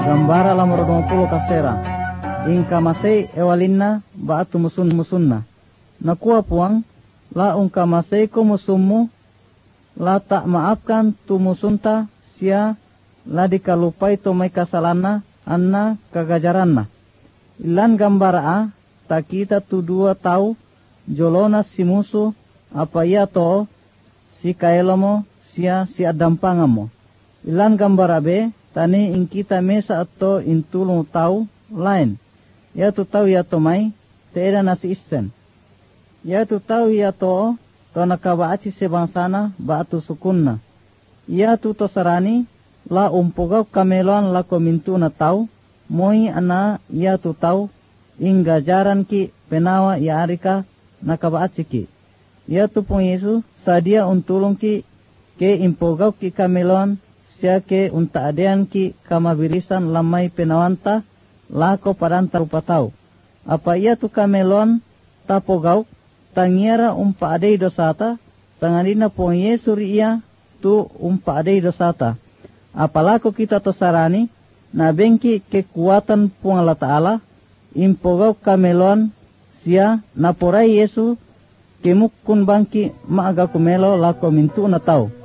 Gambara la morodopulo kasera. Inka masay ewalinna baatu musunna. Nakuha puang la ungka masay ko musummu la tak maafkan tu musunta sia la dikalupay to may kasalana anna kagajaranna. Ilan gambara a takita tu dua tau jolona si musuh apa ia to si kaelomo sia si adampangamo. Ilan gambara be tani ingkita mesa atau intulung tau lain. Ya tu tau ya to mai teeda nasi isen. Ya tu tau ya to nakabaaci sebangsana baatu sukunna. Ya tu to sarani la umpogau kameloan la komintu na tau moi ana ya tu tau ingga jaran ki penawa ya arika nakabaaci ki. Ya tu pun Yesus sadia untulung ki ke impogau ki kameloan sia ke unta adean ki kamabirisan lamai penawanta lako paranta upatau. Apa ia tu kamelon tapogau tangiara umpa adei dosata tanganina pon Yesu ria tu umpa adei dosata. Apalako kita tosarani na bengki kekuatan pun Allah Ta'ala impogau kamelon sia naporai Yesu kemukun bangki maaga kumelo lako mintu na tau.